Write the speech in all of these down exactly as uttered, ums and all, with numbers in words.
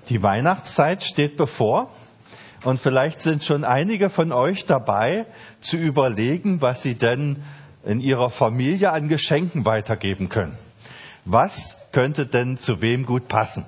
Die Weihnachtszeit steht bevor und vielleicht sind schon einige von euch dabei, zu überlegen, was sie denn in ihrer Familie an Geschenken weitergeben können. Was könnte denn zu wem gut passen?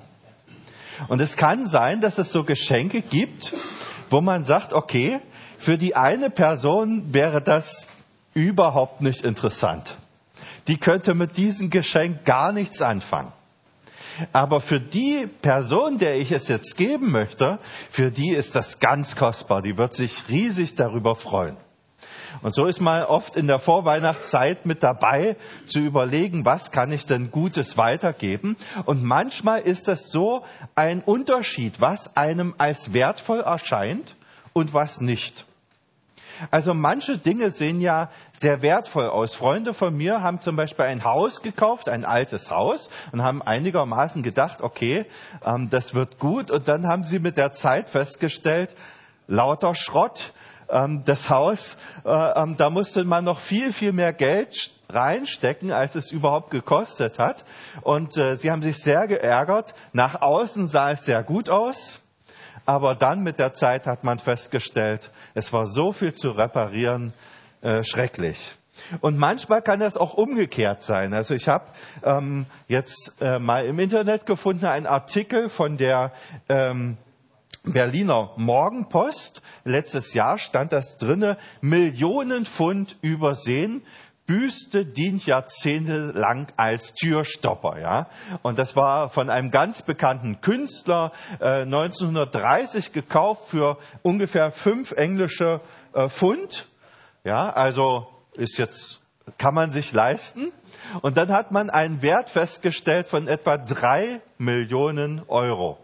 Und es kann sein, dass es so Geschenke gibt, wo man sagt, okay, für die eine Person wäre das überhaupt nicht interessant. Die könnte mit diesem Geschenk gar nichts anfangen. Aber für die Person, der ich es jetzt geben möchte, für die ist das ganz kostbar. Die wird sich riesig darüber freuen. Und so ist man oft in der Vorweihnachtszeit mit dabei, zu überlegen, was kann ich denn Gutes weitergeben. Und manchmal ist das so ein Unterschied, was einem als wertvoll erscheint und was nicht. Also manche Dinge sehen ja sehr wertvoll aus. Freunde von mir haben zum Beispiel ein Haus gekauft, ein altes Haus, und haben einigermaßen gedacht, okay, ähm, das wird gut. Und dann haben sie mit der Zeit festgestellt, lauter Schrott, ähm, das Haus, äh, ähm, da musste man noch viel, viel mehr Geld reinstecken, als es überhaupt gekostet hat. Und äh, sie haben sich sehr geärgert. Nach außen sah es sehr gut aus. Aber dann mit der Zeit hat man festgestellt, es war so viel zu reparieren, äh, schrecklich. Und manchmal kann das auch umgekehrt sein. Also ich habe ähm, jetzt äh, mal im Internet gefunden, einen Artikel von der ähm, Berliner Morgenpost. Letztes Jahr stand das drinne, Millionen Pfund übersehen. Büste dient jahrzehntelang als Türstopper, ja. Und das war von einem ganz bekannten Künstler äh, neunzehnhundertdreißig gekauft für ungefähr fünf englische äh, Pfund. Ja, also ist jetzt, kann man sich leisten. Und dann hat man einen Wert festgestellt von etwa drei Millionen Euro.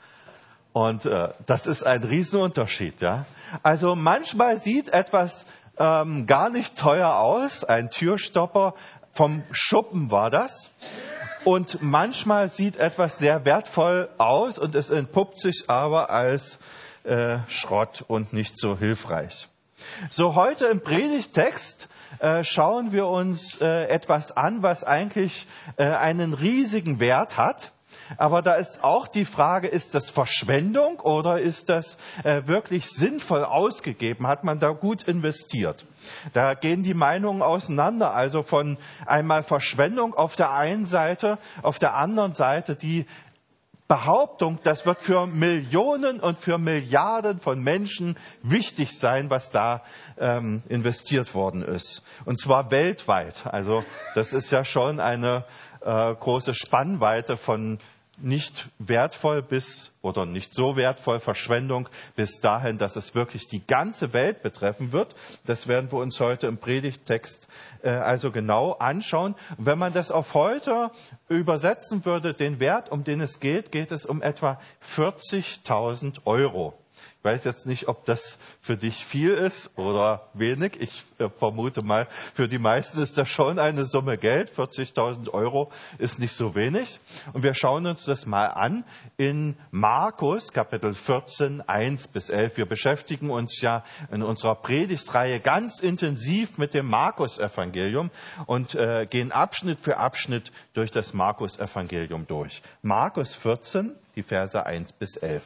Und äh, das ist ein Riesenunterschied, ja. Also manchmal sieht etwas Ähm, gar nicht teuer aus, ein Türstopper, vom Schuppen war das. Und manchmal sieht etwas sehr wertvoll aus und es entpuppt sich aber als äh, Schrott und nicht so hilfreich. So, heute im Predigtext äh, schauen wir uns äh, etwas an, was eigentlich äh, einen riesigen Wert hat. Aber da ist auch die Frage, ist das Verschwendung oder ist das äh, wirklich sinnvoll ausgegeben? Hat man da gut investiert? Da gehen die Meinungen auseinander. Also von einmal Verschwendung auf der einen Seite, auf der anderen Seite die Behauptung, das wird für Millionen und für Milliarden von Menschen wichtig sein, was da ähm, investiert worden ist. Und zwar weltweit. Also das ist ja schon eine äh, große Spannweite von nicht wertvoll bis oder nicht so wertvoll Verschwendung bis dahin, dass es wirklich die ganze Welt betreffen wird. Das werden wir uns heute im Predigttext äh, also genau anschauen. Und wenn man das auf heute übersetzen würde, den Wert, um den es geht, geht es um etwa vierzigtausend Euro. Ich weiß jetzt nicht, ob das für dich viel ist oder wenig. Ich äh, vermute mal, für die meisten ist das schon eine Summe Geld. vierzigtausend Euro ist nicht so wenig. Und wir schauen uns das mal an in Markus, Kapitel vierzehn, eins bis elf. Wir beschäftigen uns ja in unserer Predigtreihe ganz intensiv mit dem Markus-Evangelium und äh, gehen Abschnitt für Abschnitt durch das Markus-Evangelium durch. Markus vierzehn, die Verse eins bis elf.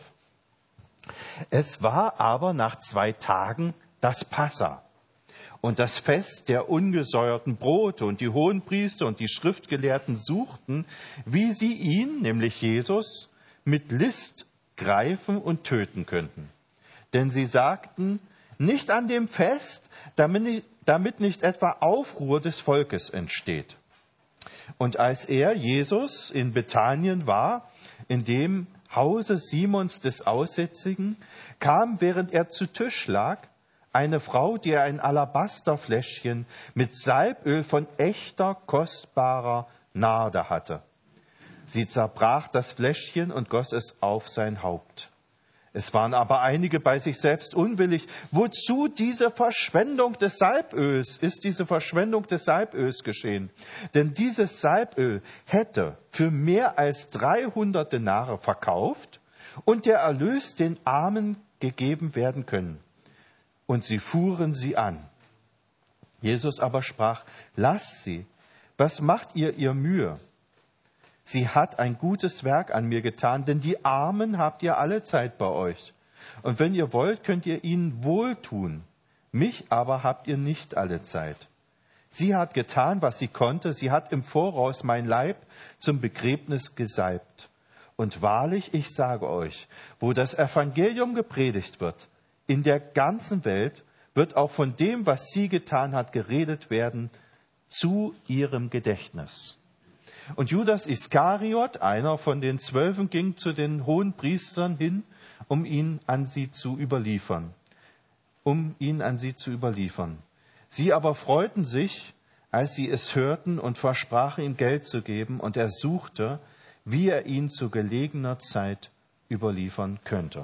Es war aber nach zwei Tagen das Passa und das Fest der ungesäuerten Brote, und die Hohenpriester und die Schriftgelehrten suchten, wie sie ihn, nämlich Jesus, mit List greifen und töten könnten. Denn sie sagten, nicht an dem Fest, damit, damit nicht etwa Aufruhr des Volkes entsteht. Und als er, Jesus, in Bethanien war, in dem Hause Simons des Aussätzigen, kam, während er zu Tisch lag, eine Frau, die ein Alabasterfläschchen mit Salböl von echter, kostbarer Narde hatte. Sie zerbrach das Fläschchen und goss es auf sein Haupt. Es waren aber einige bei sich selbst unwillig. Wozu diese Verschwendung des Salböls? Ist diese Verschwendung des Salböls geschehen? Denn dieses Salböl hätte für mehr als dreihundert Denare verkauft und der Erlös den Armen gegeben werden können. Und sie fuhren sie an. Jesus aber sprach, lasst sie, was macht ihr ihr Mühe? sie hat ein gutes Werk an mir getan, denn die Armen habt ihr alle Zeit bei euch. Und wenn ihr wollt, könnt ihr ihnen wohltun. Mich aber habt ihr nicht alle Zeit. Sie hat getan, was sie konnte. Sie hat im Voraus mein Leib zum Begräbnis gesalbt. Und wahrlich, ich sage euch, wo das Evangelium gepredigt wird, in der ganzen Welt wird auch von dem, was sie getan hat, geredet werden, zu ihrem Gedächtnis. Und Judas Iskariot, einer von den Zwölfen, ging zu den Hohenpriestern hin, um ihn an sie zu überliefern. Um ihn an sie zu überliefern. Sie aber freuten sich, als sie es hörten, und versprachen ihm Geld zu geben, und er suchte, wie er ihn zu gelegener Zeit überliefern könnte.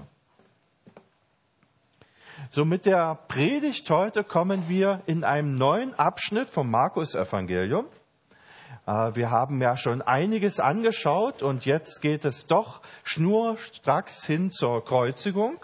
So, mit der Predigt heute kommen wir in einem neuen Abschnitt vom Markus-Evangelium. Wir haben ja schon einiges angeschaut und jetzt geht es doch schnurstracks hin zur Kreuzigung.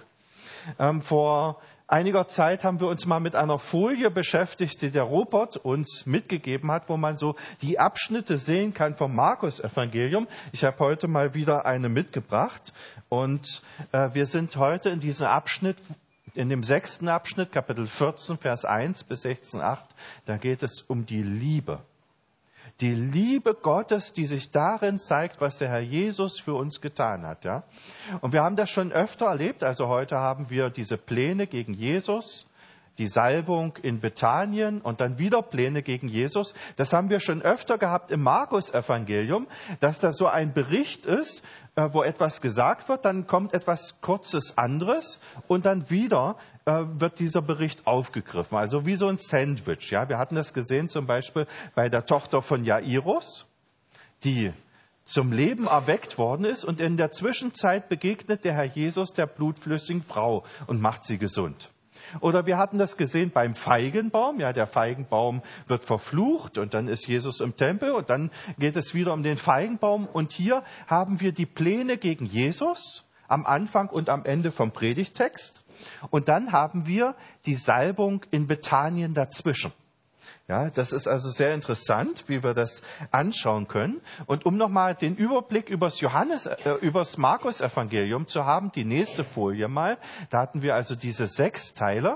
Vor einiger Zeit haben wir uns mal mit einer Folie beschäftigt, die der Robert uns mitgegeben hat, wo man so die Abschnitte sehen kann vom Markus-Evangelium. Ich habe heute mal wieder eine mitgebracht und wir sind heute in diesem Abschnitt, in dem sechsten Abschnitt, Kapitel vierzehn, Vers eins bis sechzehn, acht. Da geht es um die Liebe. Die Liebe Gottes, die sich darin zeigt, was der Herr Jesus für uns getan hat. Ja? Und wir haben das schon öfter erlebt. Also heute haben wir diese Pläne gegen Jesus, die Salbung in Bethanien und dann wieder Pläne gegen Jesus. Das haben wir schon öfter gehabt im Markus-Evangelium, dass da so ein Bericht ist, wo etwas gesagt wird, dann kommt etwas Kurzes anderes und dann wieder äh, wird dieser Bericht aufgegriffen. Also wie so ein Sandwich. Ja? Wir hatten das gesehen zum Beispiel bei der Tochter von Jairus, die zum Leben erweckt worden ist und in der Zwischenzeit begegnet der Herr Jesus der blutflüssigen Frau und macht sie gesund. Oder wir hatten das gesehen beim Feigenbaum. Ja, der Feigenbaum wird verflucht und dann ist Jesus im Tempel und dann geht es wieder um den Feigenbaum. Und hier haben wir die Pläne gegen Jesus am Anfang und am Ende vom Predigtext. Und dann haben wir die Salbung in Bethanien dazwischen. Ja, das ist also sehr interessant, wie wir das anschauen können. Und um nochmal den Überblick übers Johannes, äh, übers Markus-Evangelium zu haben, die nächste Folie mal, da hatten wir also diese sechs Teile.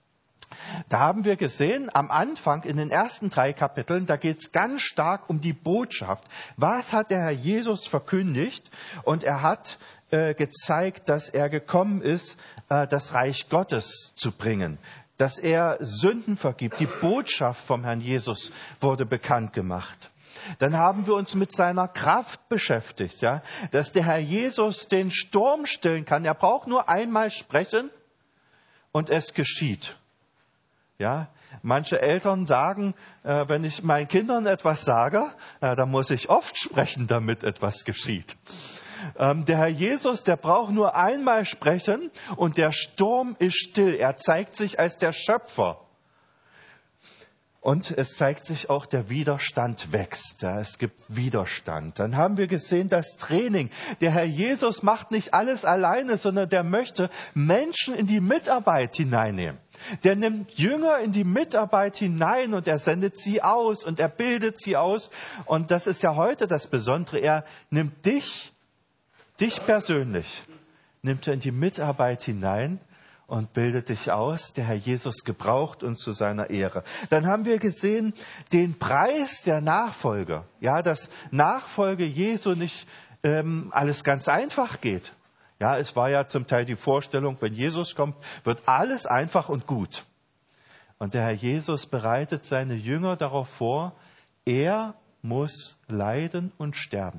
Da haben wir gesehen, am Anfang in den ersten drei Kapiteln, da geht es ganz stark um die Botschaft. Was hat der Herr Jesus verkündigt? Und er hat äh, gezeigt, dass er gekommen ist, äh, das Reich Gottes zu bringen. Dass er Sünden vergibt. Die Botschaft vom Herrn Jesus wurde bekannt gemacht. Dann haben wir uns mit seiner Kraft beschäftigt, ja, dass der Herr Jesus den Sturm stillen kann. Er braucht nur einmal sprechen und es geschieht. Ja, manche Eltern sagen, äh, wenn ich meinen Kindern etwas sage, äh, dann muss ich oft sprechen, damit etwas geschieht. Der Herr Jesus, der braucht nur einmal sprechen und der Sturm ist still. Er zeigt sich als der Schöpfer. Und es zeigt sich auch, der Widerstand wächst. Ja, es gibt Widerstand. Dann haben wir gesehen, das Training. Der Herr Jesus macht nicht alles alleine, sondern der möchte Menschen in die Mitarbeit hineinnehmen. Der nimmt Jünger in die Mitarbeit hinein und er sendet sie aus und er bildet sie aus. Und das ist ja heute das Besondere. Er nimmt dich Dich persönlich nimmt er in die Mitarbeit hinein und bildet dich aus. Der Herr Jesus gebraucht uns zu seiner Ehre. Dann haben wir gesehen, den Preis der Nachfolge. Ja, dass Nachfolge Jesu nicht ähm, alles ganz einfach geht. Ja, es war ja zum Teil die Vorstellung, wenn Jesus kommt, wird alles einfach und gut. Und der Herr Jesus bereitet seine Jünger darauf vor, er muss leiden und sterben.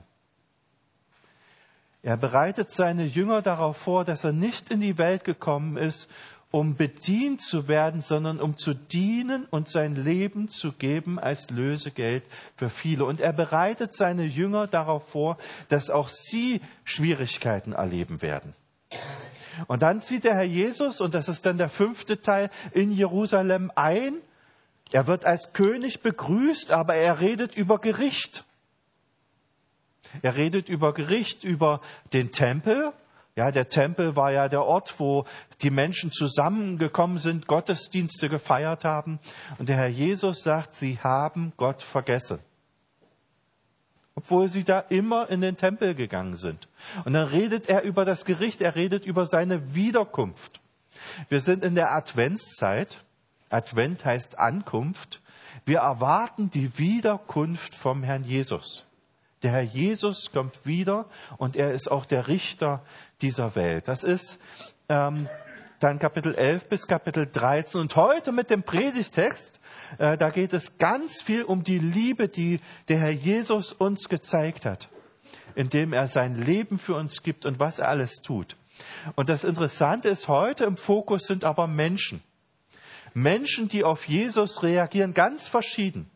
Er bereitet seine Jünger darauf vor, dass er nicht in die Welt gekommen ist, um bedient zu werden, sondern um zu dienen und sein Leben zu geben als Lösegeld für viele. Und er bereitet seine Jünger darauf vor, dass auch sie Schwierigkeiten erleben werden. Und dann zieht der Herr Jesus, und das ist dann der fünfte Teil, in Jerusalem ein. Er wird als König begrüßt, aber er redet über Gericht. Er redet über Gericht, über den Tempel. Ja, der Tempel war ja der Ort, wo die Menschen zusammengekommen sind, Gottesdienste gefeiert haben. Und der Herr Jesus sagt, sie haben Gott vergessen. obwohl sie da immer in den Tempel gegangen sind. Und dann redet er über das Gericht, er redet über seine Wiederkunft. Wir sind in der Adventszeit. Advent heißt Ankunft. Wir erwarten die Wiederkunft vom Herrn Jesus. Der Herr Jesus kommt wieder und er ist auch der Richter dieser Welt. Das ist ähm, dann Kapitel elf bis Kapitel dreizehn. Und heute mit dem Predigtext, äh, da geht es ganz viel um die Liebe, die der Herr Jesus uns gezeigt hat, indem er sein Leben für uns gibt und was er alles tut. Und das Interessante ist, heute im Fokus sind aber Menschen. Menschen, die auf Jesus reagieren, ganz verschieden.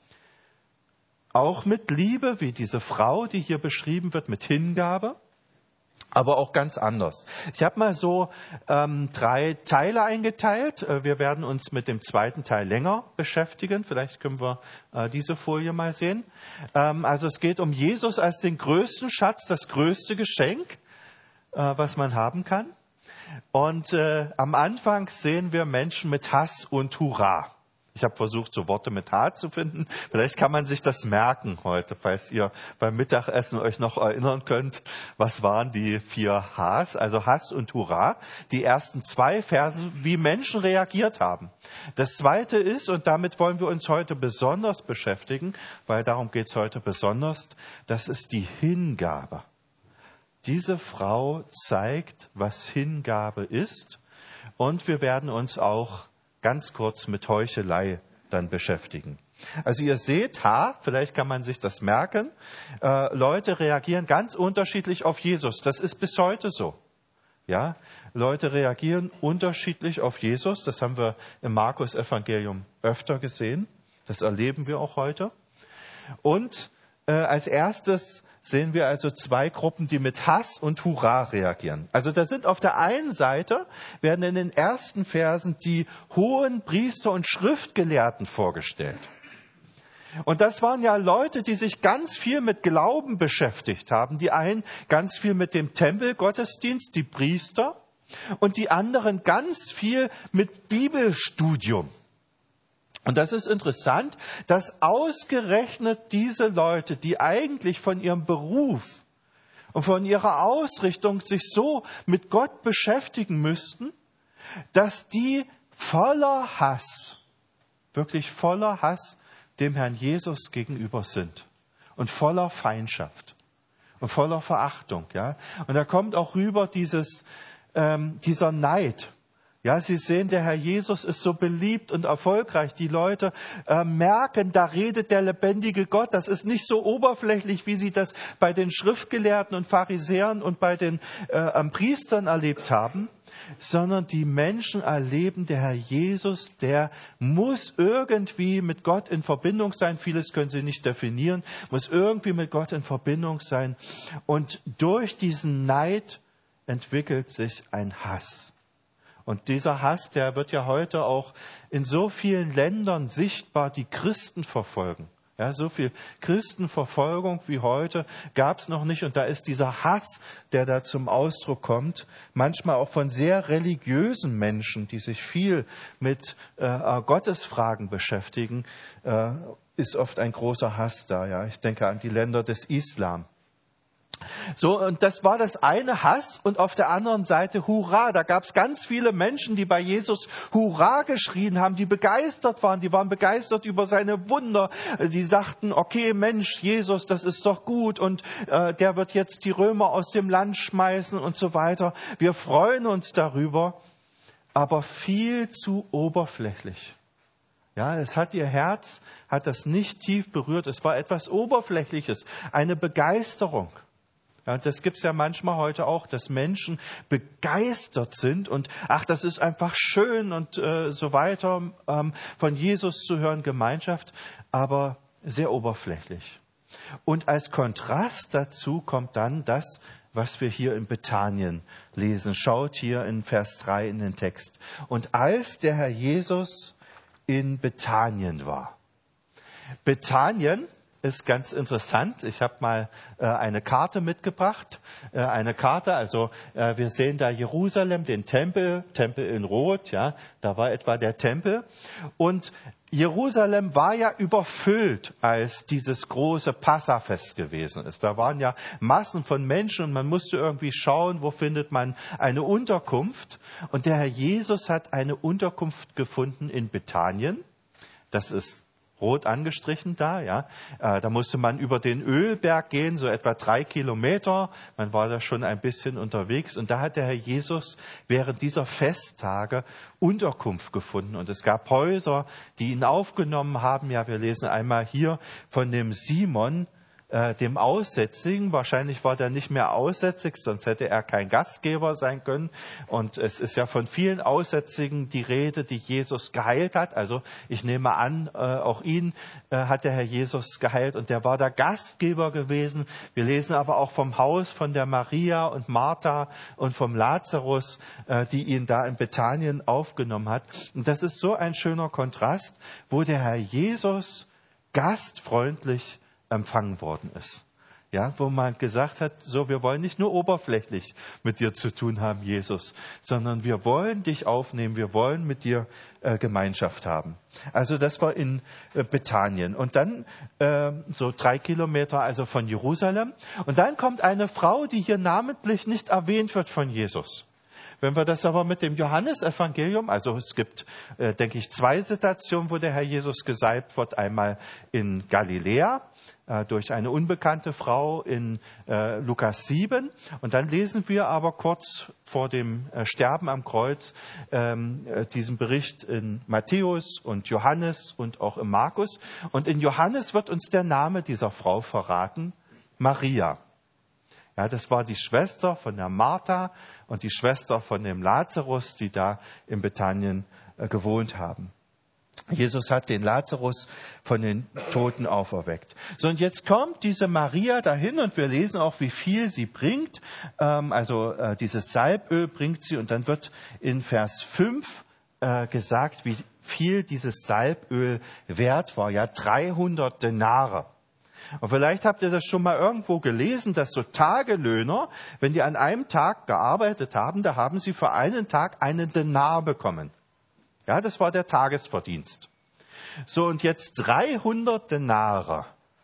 Auch mit Liebe, wie diese Frau, die hier beschrieben wird, mit Hingabe, aber auch ganz anders. Ich habe mal so ähm, drei Teile eingeteilt. Wir werden uns mit dem zweiten Teil länger beschäftigen. Vielleicht können wir äh, diese Folie mal sehen. Ähm, also es geht um Jesus als den größten Schatz, das größte Geschenk, äh, was man haben kann. Und äh, am Anfang sehen wir Menschen mit Hass und Hurra. Ich habe versucht, so Worte mit H zu finden. Vielleicht kann man sich das merken heute, falls ihr beim Mittagessen euch noch erinnern könnt. Was waren die vier Hs? Also Hass und Hurra. Die ersten zwei Verse, wie Menschen reagiert haben. Das zweite ist, und damit wollen wir uns heute besonders beschäftigen, weil darum geht es heute besonders, das ist die Hingabe. Diese Frau zeigt, was Hingabe ist. Und wir werden uns auch ganz kurz mit Heuchelei dann beschäftigen. Also ihr seht, H, vielleicht kann man sich das merken, äh, Leute reagieren ganz unterschiedlich auf Jesus. Das ist bis heute so. Ja, Leute reagieren unterschiedlich auf Jesus. Das haben wir im Markus-Evangelium öfter gesehen. Das erleben wir auch heute. Und äh, als erstes sehen wir also zwei Gruppen, die mit Hass und Hurra reagieren. Also da sind auf der einen Seite, werden in den ersten Versen die hohen Priester und Schriftgelehrten vorgestellt. Und das waren ja Leute, die sich ganz viel mit Glauben beschäftigt haben. Die einen ganz viel mit dem Tempelgottesdienst, die Priester, und die anderen ganz viel mit Bibelstudium. Und das ist interessant, dass ausgerechnet diese Leute, die eigentlich von ihrem Beruf und von ihrer Ausrichtung sich so mit Gott beschäftigen müssten, dass die voller Hass, wirklich voller Hass dem Herrn Jesus gegenüber sind und voller Feindschaft und voller Verachtung. Ja? Und da kommt auch rüber dieses, ähm, dieser Neid. Ja, Sie sehen, der Herr Jesus ist so beliebt und erfolgreich. Die Leute äh, merken, da redet der lebendige Gott. Das ist nicht so oberflächlich, wie Sie das bei den Schriftgelehrten und Pharisäern und bei den äh, Priestern erlebt haben, sondern die Menschen erleben, der Herr Jesus, der muss irgendwie mit Gott in Verbindung sein. Vieles können Sie nicht definieren, muss irgendwie mit Gott in Verbindung sein. Und durch diesen Neid entwickelt sich ein Hass. Und dieser Hass, der wird ja heute auch in so vielen Ländern sichtbar, die Christen verfolgen. Ja, so viel Christenverfolgung wie heute gab es noch nicht. Und da ist dieser Hass, der da zum Ausdruck kommt, manchmal auch von sehr religiösen Menschen, die sich viel mit äh, Gottesfragen beschäftigen, äh, ist oft ein großer Hass da. Ja, ich denke an die Länder des Islam. So, und das war das eine, Hass, und auf der anderen Seite Hurra. Da gab es ganz viele Menschen, die bei Jesus Hurra geschrien haben, die begeistert waren, die waren begeistert über seine Wunder. Die dachten, okay, Mensch, Jesus, das ist doch gut und äh, der wird jetzt die Römer aus dem Land schmeißen und so weiter. Wir freuen uns darüber, aber viel zu oberflächlich. Ja, es hat ihr Herz, hat das nicht tief berührt. Es war etwas Oberflächliches, eine Begeisterung. Ja, das gibt's ja manchmal heute auch, dass Menschen begeistert sind und ach, das ist einfach schön und äh, so weiter, ähm, von Jesus zu hören, Gemeinschaft, aber sehr oberflächlich. Und als Kontrast dazu kommt dann das, was wir hier in Bethanien lesen. Schaut hier in Vers drei in den Text. Und als der Herr Jesus in Bethanien war. Bethanien ist ganz interessant. Ich habe mal äh, eine Karte mitgebracht. Äh, eine Karte, also äh, wir sehen da Jerusalem, den Tempel, Tempel in Rot, ja, da war etwa der Tempel. Und Jerusalem war ja überfüllt, als dieses große Passafest gewesen ist. Da waren ja Massen von Menschen und man musste irgendwie schauen, wo findet man eine Unterkunft. Und der Herr Jesus hat eine Unterkunft gefunden in Bethanien. Das ist rot angestrichen da, ja. Äh, da musste man über den Ölberg gehen, so etwa drei Kilometer. Man war da schon ein bisschen unterwegs. Und da hat der Herr Jesus während dieser Festtage Unterkunft gefunden. Und es gab Häuser, die ihn aufgenommen haben. Ja, wir lesen einmal hier von dem Simon, äh, dem Aussätzigen. Wahrscheinlich war der nicht mehr aussätzig, sonst hätte er kein Gastgeber sein können. Und es ist ja von vielen Aussätzigen die Rede, die Jesus geheilt hat. Also ich nehme an, äh, auch ihn äh, hat der Herr Jesus geheilt. Und der war der Gastgeber gewesen. Wir lesen aber auch vom Haus von der Maria und Martha und vom Lazarus, äh, die ihn da in Bethanien aufgenommen hat. Und das ist so ein schöner Kontrast, wo der Herr Jesus gastfreundlich empfangen worden ist. Ja, wo man gesagt hat, so, wir wollen nicht nur oberflächlich mit dir zu tun haben, Jesus, sondern wir wollen dich aufnehmen, wir wollen mit dir äh, Gemeinschaft haben. Also das war in äh, Bethanien. Und dann äh, so drei Kilometer also von Jerusalem. Und dann kommt eine Frau, die hier namentlich nicht erwähnt wird von Jesus. Wenn wir das aber mit dem Johannesevangelium, also es gibt, äh, denke ich, zwei Situationen, wo der Herr Jesus gesalbt wird. Einmal in Galiläa äh, durch eine unbekannte Frau in äh, Lukas sieben. Und dann lesen wir aber kurz vor dem äh, Sterben am Kreuz ähm, äh, diesen Bericht in Matthäus und Johannes und auch im Markus. Und in Johannes wird uns der Name dieser Frau verraten, Maria. Ja, das war die Schwester von der Martha und die Schwester von dem Lazarus, die da in Bethanien äh, gewohnt haben. Jesus hat den Lazarus von den Toten auferweckt. So, und jetzt kommt diese Maria dahin und wir lesen auch, wie viel sie bringt. Ähm, also äh, dieses Salböl bringt sie und dann wird in Vers fünf äh, gesagt, wie viel dieses Salböl wert war. Ja, dreihundert Denare. Und vielleicht habt ihr das schon mal irgendwo gelesen, dass so Tagelöhner, wenn die an einem Tag gearbeitet haben, da haben sie für einen Tag einen Denar bekommen. Ja, das war der Tagesverdienst. So, und jetzt dreihundert Denare.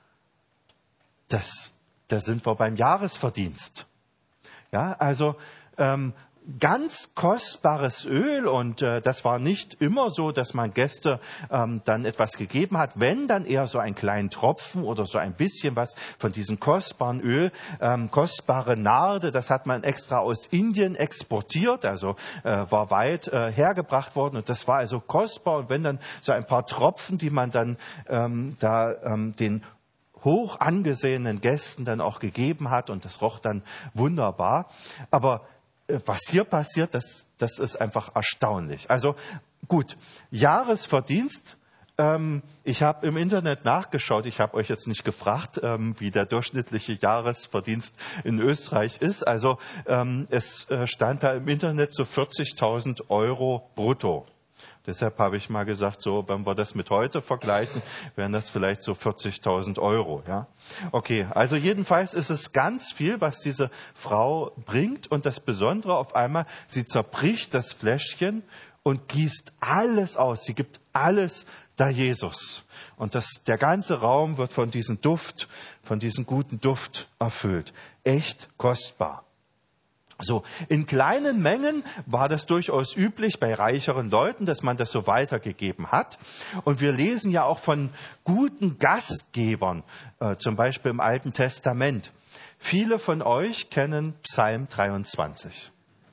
Das, da sind wir beim Jahresverdienst. Ja, also, ähm, ganz kostbares Öl und äh, das war nicht immer so, dass man Gäste ähm, dann etwas gegeben hat, wenn dann eher so einen kleinen Tropfen oder so ein bisschen was von diesem kostbaren Öl, ähm, kostbare Narde, das hat man extra aus Indien exportiert, also äh, war weit äh, hergebracht worden und das war also kostbar und wenn dann so ein paar Tropfen, die man dann ähm, da ähm, den hoch angesehenen Gästen dann auch gegeben hat und das roch dann wunderbar, aber was hier passiert, das, das ist einfach erstaunlich. Also gut, Jahresverdienst. Ähm, ich habe im Internet nachgeschaut. Ich habe euch jetzt nicht gefragt, ähm, wie der durchschnittliche Jahresverdienst in Österreich ist. Also ähm, es äh, stand da im Internet so vierzigtausend Euro brutto. Deshalb habe ich mal gesagt, so, wenn wir das mit heute vergleichen, wären das vielleicht so vierzigtausend Euro, ja. Okay, also jedenfalls ist es ganz viel, was diese Frau bringt. Und das Besondere auf einmal, sie zerbricht das Fläschchen und gießt alles aus. Sie gibt alles da Jesus. Und das, der ganze Raum wird von diesem Duft, von diesem guten Duft erfüllt. Echt kostbar. So, in kleinen Mengen war das durchaus üblich bei reicheren Leuten, dass man das so weitergegeben hat. Und wir lesen ja auch von guten Gastgebern, äh, zum Beispiel im Alten Testament. Viele von euch kennen Psalm dreiundzwanzig.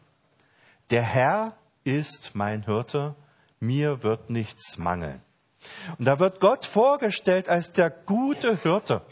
Der Herr ist mein Hirte, mir wird nichts mangeln. Und da wird Gott vorgestellt als der gute Hirte.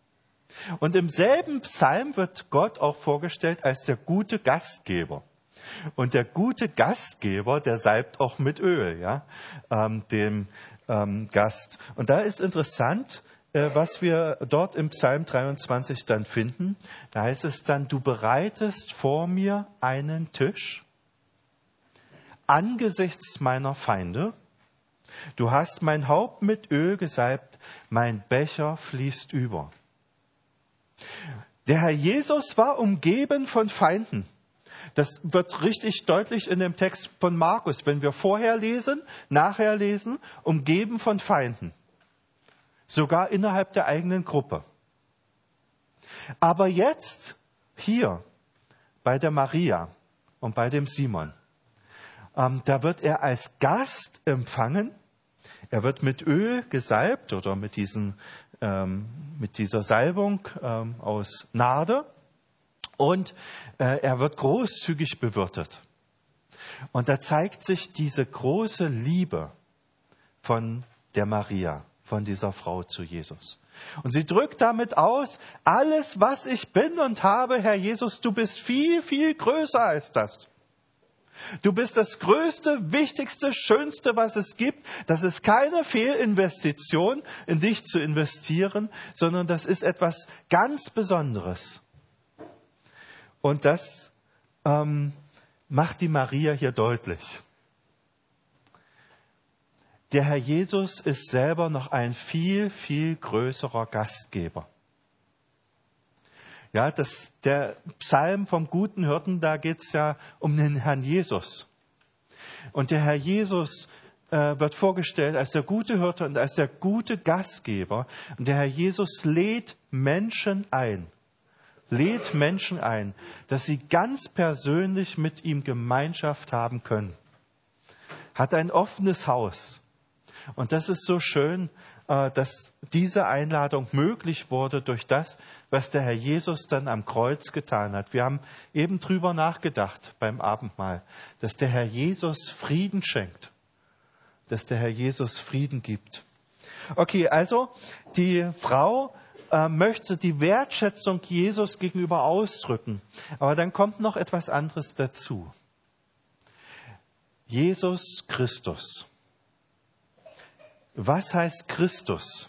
Und im selben Psalm wird Gott auch vorgestellt als der gute Gastgeber. Und der gute Gastgeber, der salbt auch mit Öl, ja, ähm, dem ähm, Gast. Und da ist interessant, äh, was wir dort im Psalm dreiundzwanzig dann finden. Da heißt es dann, du bereitest vor mir einen Tisch angesichts meiner Feinde. Du hast mein Haupt mit Öl gesalbt, mein Becher fließt über. Der Herr Jesus war umgeben von Feinden. Das wird richtig deutlich in dem Text von Markus, wenn wir vorher lesen, nachher lesen, umgeben von Feinden. Sogar innerhalb der eigenen Gruppe. Aber jetzt, hier, bei der Maria und bei dem Simon, ähm, da wird er als Gast empfangen. Er wird mit Öl gesalbt oder mit, diesen, ähm, mit dieser Salbung ähm, aus Narde. Und äh, er wird großzügig bewirtet. Und da zeigt sich diese große Liebe von der Maria, von dieser Frau zu Jesus. Und sie drückt damit aus, alles, was ich bin und habe, Herr Jesus, du bist viel, viel größer als das. Du bist das Größte, Wichtigste, Schönste, was es gibt. Das ist keine Fehlinvestition, in dich zu investieren, sondern das ist etwas ganz Besonderes. Und das ähm, macht die Maria hier deutlich. Der Herr Jesus ist selber noch ein viel, viel größerer Gastgeber. Ja, das, der Psalm vom guten Hirten, da geht es ja um den Herrn Jesus. Und der Herr Jesus äh, wird vorgestellt als der gute Hirte und als der gute Gastgeber. Und der Herr Jesus lädt Menschen ein. Lädt Menschen ein, dass sie ganz persönlich mit ihm Gemeinschaft haben können. Hat ein offenes Haus. Und das ist so schön, dass diese Einladung möglich wurde durch das, was der Herr Jesus dann am Kreuz getan hat. Wir haben eben drüber nachgedacht beim Abendmahl, dass der Herr Jesus Frieden schenkt, dass der Herr Jesus Frieden gibt. Okay, also die Frau möchte die Wertschätzung Jesus gegenüber ausdrücken. Aber dann kommt noch etwas anderes dazu. Jesus Christus. Was heißt Christus?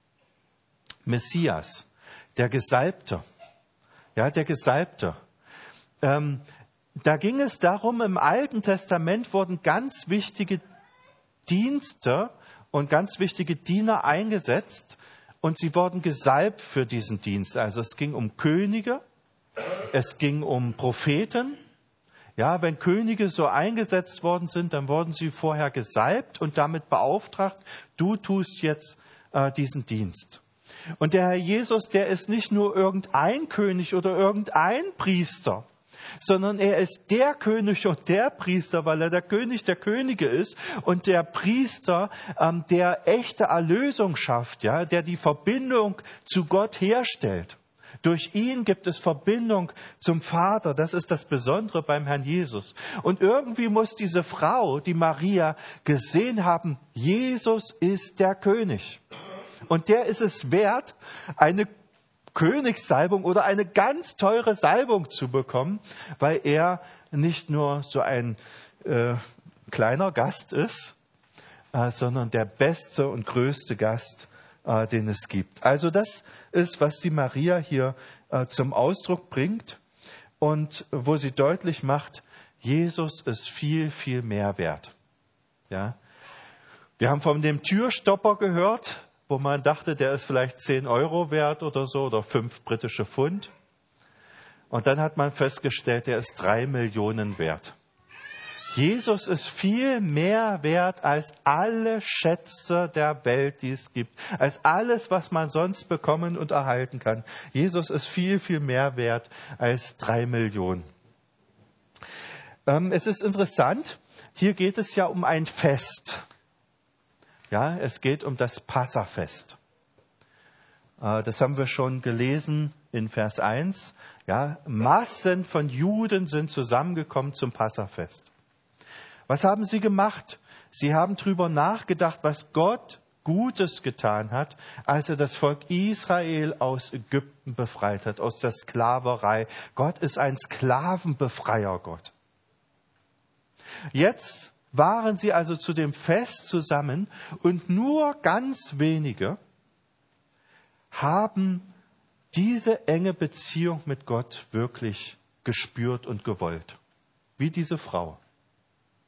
Messias, der Gesalbte. Ja, der Gesalbte. Ähm, da ging es darum, im Alten Testament wurden ganz wichtige Dienste und ganz wichtige Diener eingesetzt, und sie wurden gesalbt für diesen Dienst. Also es ging um Könige, es ging um Propheten. Ja, wenn Könige so eingesetzt worden sind, dann wurden sie vorher gesalbt und damit beauftragt, du tust jetzt äh, diesen Dienst. Und der Herr Jesus, der ist nicht nur irgendein König oder irgendein Priester, sondern er ist der König und der Priester, weil er der König der Könige ist und der Priester, ähm, der echte Erlösung schafft, ja, der die Verbindung zu Gott herstellt. Durch ihn gibt es Verbindung zum Vater. Das ist das Besondere beim Herrn Jesus. Und irgendwie muss diese Frau, die Maria, gesehen haben, Jesus ist der König. Und der ist es wert, eine Königssalbung oder eine ganz teure Salbung zu bekommen, weil er nicht nur so ein äh, kleiner Gast ist, äh, sondern der beste und größte Gast, äh, den es gibt. Also das ist, was die Maria hier äh, zum Ausdruck bringt und wo sie deutlich macht, Jesus ist viel, viel mehr wert. Ja? Wir haben von dem Türstopper gehört, wo man dachte, der ist vielleicht zehn Euro wert oder so oder fünf britische Pfund. Und dann hat man festgestellt, der ist drei Millionen wert. Jesus ist viel mehr wert als alle Schätze der Welt, die es gibt, als alles, was man sonst bekommen und erhalten kann. Jesus ist viel, viel mehr wert als drei Millionen. Ähm, es ist interessant, hier geht es ja um ein Fest. Ja, es geht um das Passafest. Das haben wir schon gelesen in Vers eins. Ja, Massen von Juden sind zusammengekommen zum Passafest. Was haben sie gemacht? Sie haben darüber nachgedacht, was Gott Gutes getan hat, als er das Volk Israel aus Ägypten befreit hat, aus der Sklaverei. Gott ist ein Sklavenbefreier, Gott. Jetzt waren sie also zu dem Fest zusammen und nur ganz wenige haben diese enge Beziehung mit Gott wirklich gespürt und gewollt. Wie diese Frau.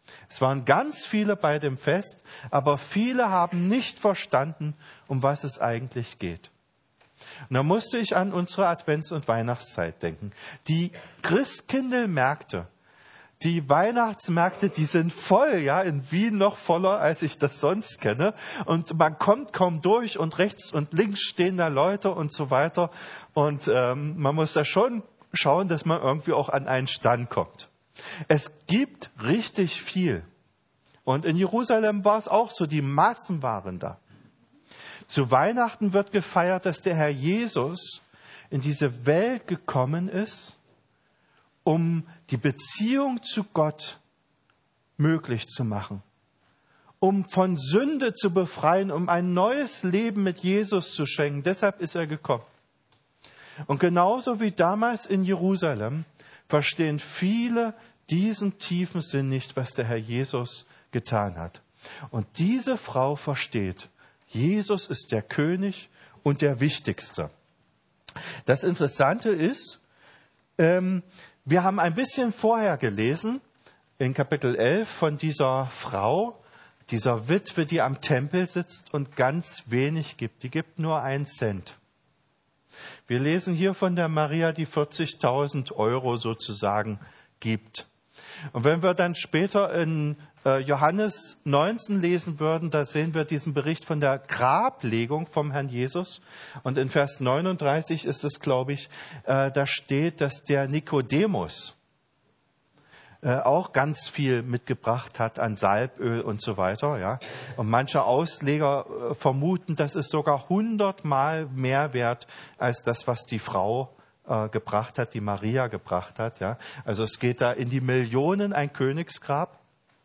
Es waren ganz viele bei dem Fest, aber viele haben nicht verstanden, um was es eigentlich geht. Und da musste ich an unsere Advents- und Weihnachtszeit denken. Die Christkindlmärkte, die Weihnachtsmärkte, die sind voll, ja, in Wien noch voller, als ich das sonst kenne. Und man kommt kaum durch und rechts und links stehen da Leute und so weiter. Und ähm, man muss da schon schauen, dass man irgendwie auch an einen Stand kommt. Es gibt richtig viel. Und in Jerusalem war es auch so, die Massen waren da. Zu Weihnachten wird gefeiert, dass der Herr Jesus in diese Welt gekommen ist, um die Beziehung zu Gott möglich zu machen, um von Sünde zu befreien, um ein neues Leben mit Jesus zu schenken. Deshalb ist er gekommen. Und genauso wie damals in Jerusalem verstehen viele diesen tiefen Sinn nicht, was der Herr Jesus getan hat. Und diese Frau versteht, Jesus ist der König und der Wichtigste. Das Interessante ist, ähm, wir haben ein bisschen vorher gelesen, in Kapitel elf, von dieser Frau, dieser Witwe, die am Tempel sitzt und ganz wenig gibt. Die gibt nur einen Cent. Wir lesen hier von der Maria, die vierzigtausend Euro sozusagen gibt. Und wenn wir dann später in Johannes neunzehn lesen würden, da sehen wir diesen Bericht von der Grablegung vom Herrn Jesus. Und in Vers neununddreißig ist es, glaube ich, da steht, dass der Nikodemus auch ganz viel mitgebracht hat an Salböl und so weiter. Ja. Und manche Ausleger vermuten, das ist sogar hundertmal mehr wert als das, was die Frau gebracht hat, die Maria gebracht hat. Ja. Also es geht da in die Millionen, ein Königsgrab.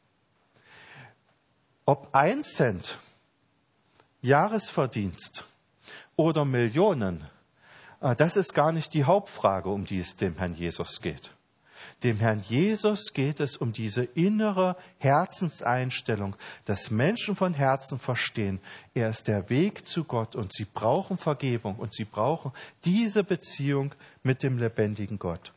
Ob ein Cent, Jahresverdienst oder Millionen, das ist gar nicht die Hauptfrage, um die es dem Herrn Jesus geht. Dem Herrn Jesus geht es um diese innere Herzenseinstellung, dass Menschen von Herzen verstehen, er ist der Weg zu Gott und sie brauchen Vergebung und sie brauchen diese Beziehung mit dem lebendigen Gott.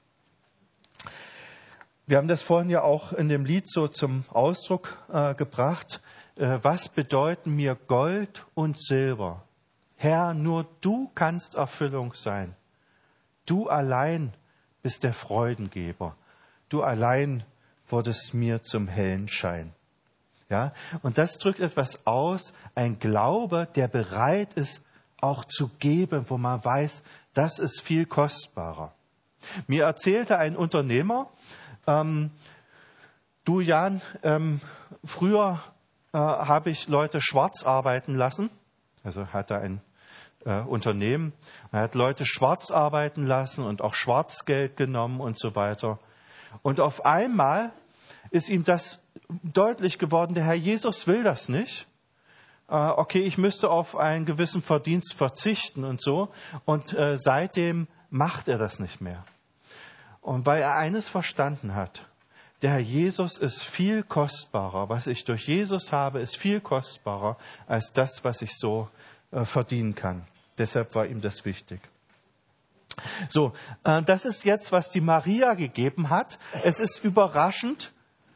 Wir haben das vorhin ja auch in dem Lied so zum Ausdruck äh, gebracht. Äh, was bedeuten mir Gold und Silber? Herr, nur du kannst Erfüllung sein. Du allein bist der Freudengeber. Du allein wurdest mir zum hellen Schein. Ja, und das drückt etwas aus, ein Glaube, der bereit ist, auch zu geben, wo man weiß, das ist viel kostbarer. Mir erzählte ein Unternehmer, ähm, du Jan, ähm, früher äh, habe ich Leute schwarz arbeiten lassen, also hatte ein äh, Unternehmen, er hat Leute schwarz arbeiten lassen und auch Schwarzgeld genommen und so weiter. Und auf einmal ist ihm das deutlich geworden, der Herr Jesus will das nicht. Äh, okay, ich müsste auf einen gewissen Verdienst verzichten und so. Und äh, seitdem macht er das nicht mehr. Und weil er eines verstanden hat, der Herr Jesus ist viel kostbarer. Was ich durch Jesus habe, ist viel kostbarer als das, was ich so äh, verdienen kann. Deshalb war ihm das wichtig. So, äh, das ist jetzt, was die Maria gegeben hat. Es ist überraschend.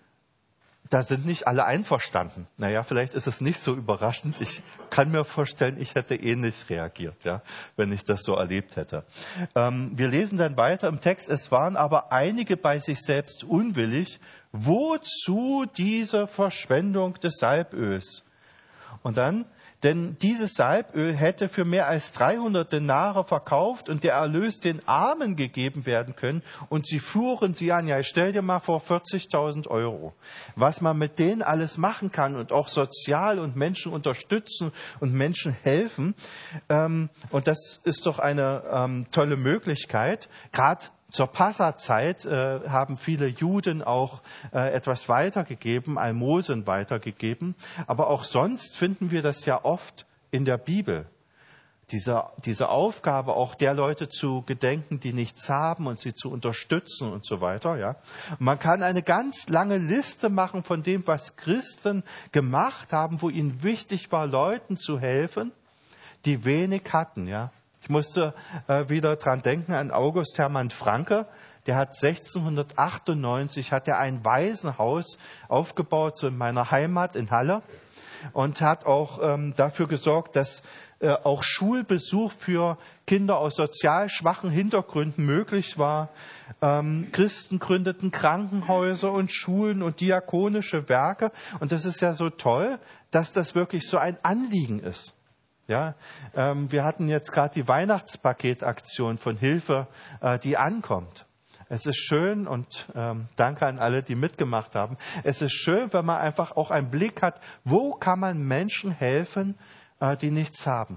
Da sind nicht alle einverstanden. Naja, vielleicht ist es nicht so überraschend. Ich kann mir vorstellen, ich hätte ähnlich reagiert, ja, wenn ich das so erlebt hätte. Ähm, wir lesen dann weiter im Text. Es waren aber einige bei sich selbst unwillig. Wozu diese Verschwendung des Salböls? Und dann, denn dieses Salböl hätte für mehr als dreihundert Denare verkauft und der Erlös den Armen gegeben werden können. Und sie fuhren sie an. Ja, ich stell dir mal vor, vierzigtausend Euro. Was man mit denen alles machen kann und auch sozial und Menschen unterstützen und Menschen helfen. Ähm, und das ist doch eine ähm, tolle Möglichkeit. Gerade zur Passazeit äh, haben viele Juden auch äh, etwas weitergegeben, Almosen weitergegeben. Aber auch sonst finden wir das ja oft in der Bibel. Diese, diese Aufgabe, auch der Leute zu gedenken, die nichts haben und sie zu unterstützen und so weiter. Ja. Und man kann eine ganz lange Liste machen von dem, was Christen gemacht haben, wo ihnen wichtig war, Leuten zu helfen, die wenig hatten, ja. Ich musste äh, wieder dran denken an August Hermann Francke, der hat sechzehnhundertachtundneunzig hat er ein Waisenhaus aufgebaut, so in meiner Heimat in Halle, und hat auch ähm, dafür gesorgt, dass äh, auch Schulbesuch für Kinder aus sozial schwachen Hintergründen möglich war. Ähm, Christen gründeten Krankenhäuser und Schulen und diakonische Werke. Und das ist ja so toll, dass das wirklich so ein Anliegen ist. Ja, ähm, wir hatten jetzt gerade die Weihnachtspaketaktion von Hilfe, äh, die ankommt. Es ist schön und ähm, danke an alle, die mitgemacht haben. Es ist schön, wenn man einfach auch einen Blick hat, wo kann man Menschen helfen, äh, die nichts haben.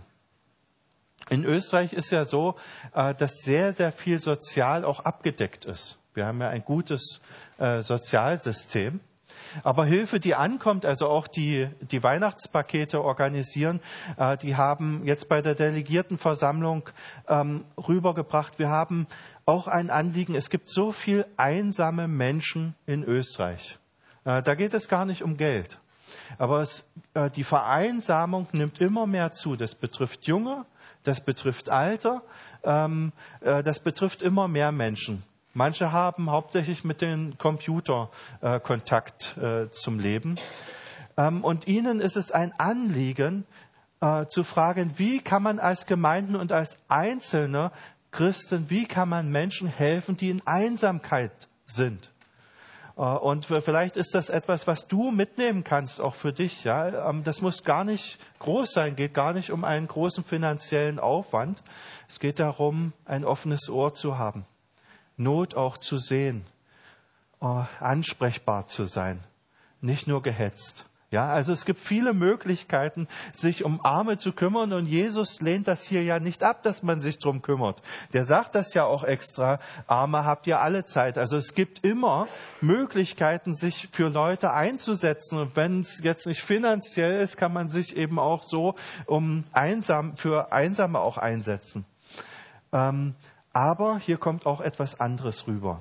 In Österreich ist ja so, äh, dass sehr, sehr viel sozial auch abgedeckt ist. Wir haben ja ein gutes äh, Sozialsystem. Aber Hilfe, die ankommt, also auch die, die Weihnachtspakete organisieren, äh, die haben jetzt bei der Delegiertenversammlung ähm, rübergebracht. Wir haben auch ein Anliegen. Es gibt so viel einsame Menschen in Österreich. Äh, da geht es gar nicht um Geld. Aber es, äh, die Vereinsamung nimmt immer mehr zu. Das betrifft Junge, das betrifft Alter, ähm, äh, das betrifft immer mehr Menschen. Manche haben hauptsächlich mit dem Computer äh, Kontakt äh, zum Leben. Ähm, und ihnen ist es ein Anliegen, äh, zu fragen, wie kann man als Gemeinden und als einzelne Christen, wie kann man Menschen helfen, die in Einsamkeit sind? Äh, und vielleicht ist das etwas, was du mitnehmen kannst, auch für dich. Ja? Ähm, das muss gar nicht groß sein, geht gar nicht um einen großen finanziellen Aufwand. Es geht darum, ein offenes Ohr zu haben. Not auch zu sehen, oh, ansprechbar zu sein, nicht nur gehetzt. Ja, also es gibt viele Möglichkeiten, sich um Arme zu kümmern, und Jesus lehnt das hier ja nicht ab, dass man sich drum kümmert. Der sagt das ja auch extra, Arme habt ihr alle Zeit. Also es gibt immer Möglichkeiten, sich für Leute einzusetzen, und wenn es jetzt nicht finanziell ist, kann man sich eben auch so um einsam, für Einsame auch einsetzen. Ähm, Aber hier kommt auch etwas anderes rüber.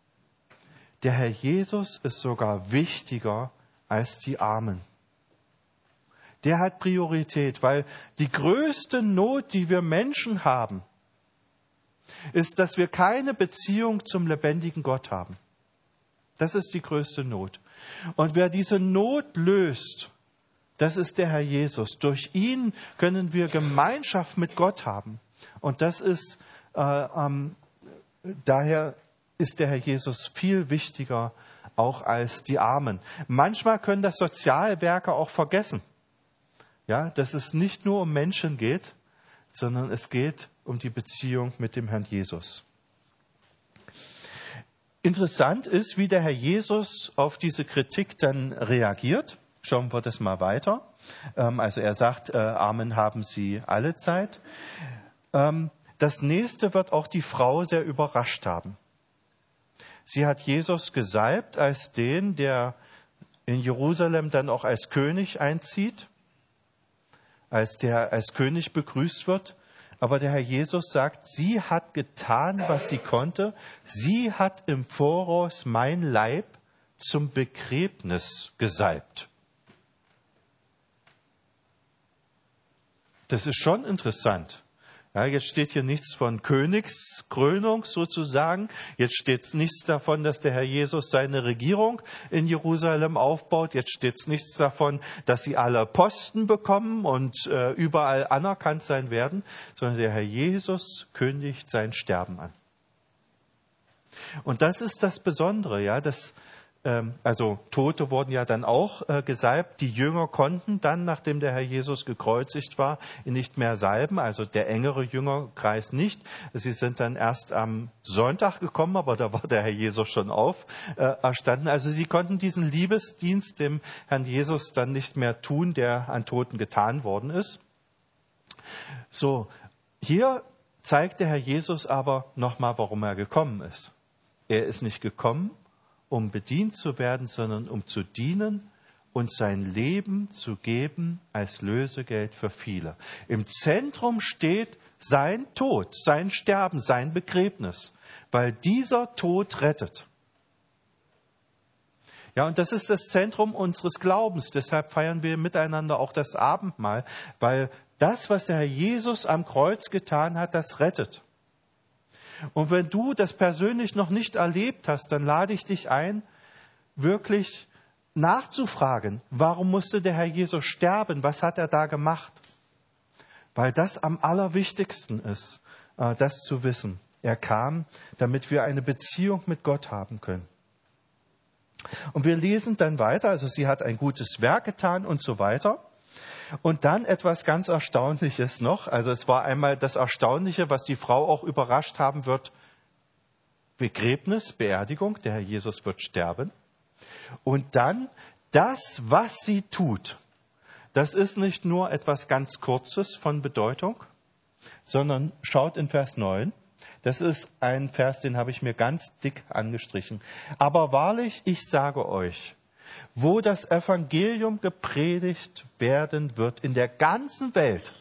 Der Herr Jesus ist sogar wichtiger als die Armen. Der hat Priorität, weil die größte Not, die wir Menschen haben, ist, dass wir keine Beziehung zum lebendigen Gott haben. Das ist die größte Not. Und wer diese Not löst, das ist der Herr Jesus. Durch ihn können wir Gemeinschaft mit Gott haben. Und das ist Äh, ähm, daher ist der Herr Jesus viel wichtiger auch als die Armen. Manchmal können das Sozialwerke auch vergessen, ja, dass es nicht nur um Menschen geht, sondern es geht um die Beziehung mit dem Herrn Jesus. Interessant ist, wie der Herr Jesus auf diese Kritik dann reagiert. Schauen wir das mal weiter. Ähm, also er sagt, äh, Armen haben sie alle Zeit. Ähm, Das nächste wird auch die Frau sehr überrascht haben. Sie hat Jesus gesalbt als den, der in Jerusalem dann auch als König einzieht, als der als König begrüßt wird. Aber der Herr Jesus sagt, sie hat getan, was sie konnte. Sie hat im Voraus mein Leib zum Begräbnis gesalbt. Das ist schon interessant. Ja, jetzt steht hier nichts von Königskrönung sozusagen. Jetzt steht nichts davon, dass der Herr Jesus seine Regierung in Jerusalem aufbaut. Jetzt steht nichts davon, dass sie alle Posten bekommen und äh, überall anerkannt sein werden, sondern der Herr Jesus kündigt sein Sterben an. Und das ist das Besondere, ja, dass Also Tote wurden ja dann auch äh, gesalbt. Die Jünger konnten dann, nachdem der Herr Jesus gekreuzigt war, ihn nicht mehr salben, also der engere Jüngerkreis nicht. Sie sind dann erst am Sonntag gekommen, aber da war der Herr Jesus schon auferstanden. Äh, also sie konnten diesen Liebesdienst dem Herrn Jesus dann nicht mehr tun, der an Toten getan worden ist. So, hier zeigt der Herr Jesus aber nochmal, warum er gekommen ist. Er ist nicht gekommen, um bedient zu werden, sondern um zu dienen und sein Leben zu geben als Lösegeld für viele. Im Zentrum steht sein Tod, sein Sterben, sein Begräbnis, weil dieser Tod rettet. Ja, und das ist das Zentrum unseres Glaubens. Deshalb feiern wir miteinander auch das Abendmahl, weil das, was der Herr Jesus am Kreuz getan hat, das rettet. Und wenn du das persönlich noch nicht erlebt hast, dann lade ich dich ein, wirklich nachzufragen, warum musste der Herr Jesus sterben? Was hat er da gemacht? Weil das am allerwichtigsten ist, das zu wissen. Er kam, damit wir eine Beziehung mit Gott haben können. Und wir lesen dann weiter, also sie hat ein gutes Werk getan und so weiter. Und dann etwas ganz Erstaunliches noch. Also es war einmal das Erstaunliche, was die Frau auch überrascht haben wird. Begräbnis, Beerdigung, der Herr Jesus wird sterben. Und dann das, was sie tut. Das ist nicht nur etwas ganz Kurzes von Bedeutung, sondern schaut in Vers neun. Das ist ein Vers, den habe ich mir ganz dick angestrichen. Aber wahrlich, ich sage euch, wo das Evangelium gepredigt werden wird in der ganzen Welt,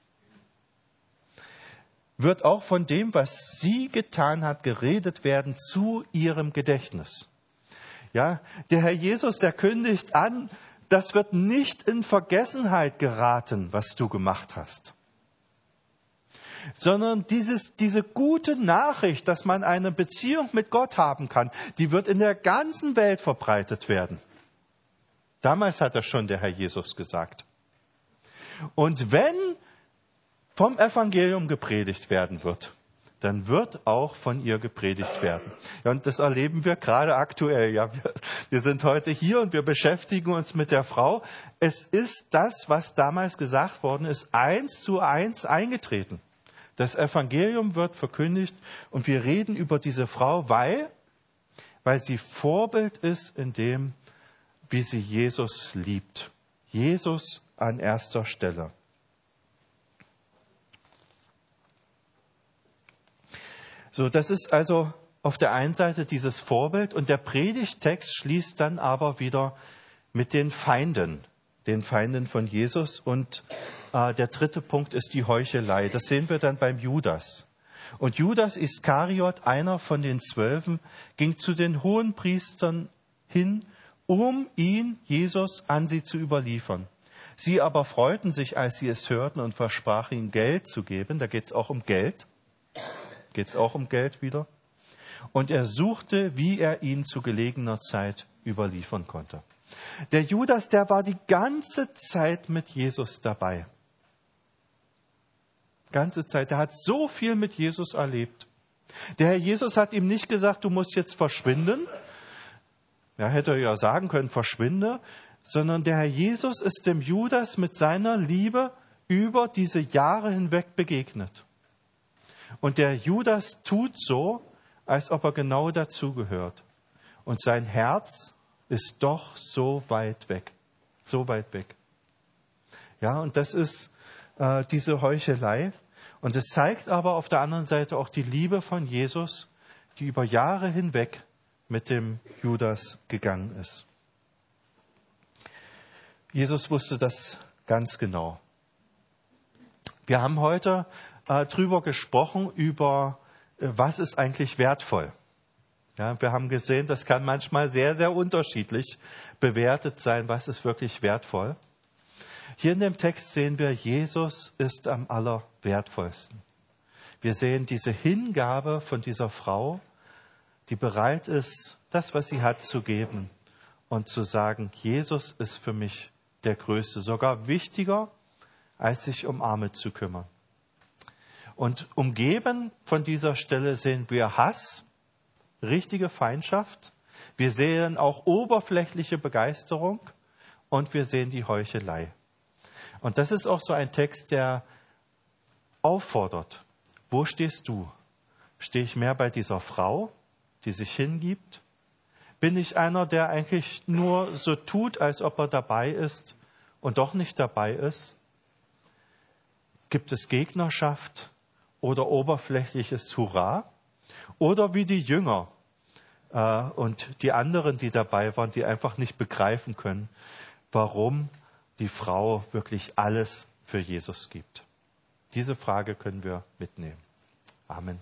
wird auch von dem, was sie getan hat, geredet werden zu ihrem Gedächtnis. Ja, der Herr Jesus, der kündigt an, das wird nicht in Vergessenheit geraten, was du gemacht hast. Sondern dieses, diese gute Nachricht, dass man eine Beziehung mit Gott haben kann, die wird in der ganzen Welt verbreitet werden. Damals hat das schon der Herr Jesus gesagt. Und wenn vom Evangelium gepredigt werden wird, dann wird auch von ihr gepredigt werden. Ja, und das erleben wir gerade aktuell. Ja, wir, wir sind heute hier und wir beschäftigen uns mit der Frau. Es ist das, was damals gesagt worden ist, eins zu eins eingetreten. Das Evangelium wird verkündigt und wir reden über diese Frau, weil, weil sie Vorbild ist in dem, wie sie Jesus liebt. Jesus an erster Stelle. So, das ist also auf der einen Seite dieses Vorbild und der Predigttext schließt dann aber wieder mit den Feinden, den Feinden von Jesus. Und äh, der dritte Punkt ist die Heuchelei. Das sehen wir dann beim Judas. Und Judas Iskariot, einer von den Zwölfen, ging zu den Hohenpriestern hin, um ihn, Jesus, an sie zu überliefern. Sie aber freuten sich, als sie es hörten und versprachen ihm Geld zu geben. Da geht es auch um Geld. Geht es auch um Geld wieder. Und er suchte, wie er ihn zu gelegener Zeit überliefern konnte. Der Judas, der war die ganze Zeit mit Jesus dabei. Ganze Zeit. Der hat so viel mit Jesus erlebt. Der Herr Jesus hat ihm nicht gesagt, du musst jetzt verschwinden. Ja, hätte er ja sagen können, verschwinde. Sondern der Herr Jesus ist dem Judas mit seiner Liebe über diese Jahre hinweg begegnet. Und der Judas tut so, als ob er genau dazugehört. Und sein Herz ist doch so weit weg. So weit weg. Ja, und das ist äh, diese Heuchelei. Und es zeigt aber auf der anderen Seite auch die Liebe von Jesus, die über Jahre hinweg mit dem Judas gegangen ist. Jesus wusste das ganz genau. Wir haben heute äh, drüber gesprochen, über äh, was ist eigentlich wertvoll. Ja, wir haben gesehen, das kann manchmal sehr, sehr unterschiedlich bewertet sein, was ist wirklich wertvoll. Hier in dem Text sehen wir, Jesus ist am allerwertvollsten. Wir sehen diese Hingabe von dieser Frau, die bereit ist, das, was sie hat, zu geben und zu sagen, Jesus ist für mich der Größte, sogar wichtiger, als sich um Arme zu kümmern. Und umgeben von dieser Stelle sehen wir Hass, richtige Feindschaft. Wir sehen auch oberflächliche Begeisterung und wir sehen die Heuchelei. Und das ist auch so ein Text, der auffordert. Wo stehst du? Stehe ich mehr bei dieser Frau, die sich hingibt? Bin ich einer, der eigentlich nur so tut, als ob er dabei ist und doch nicht dabei ist? Gibt es Gegnerschaft oder oberflächliches Hurra? Oder wie die Jünger äh, und die anderen, die dabei waren, die einfach nicht begreifen können, warum die Frau wirklich alles für Jesus gibt. Diese Frage können wir mitnehmen. Amen.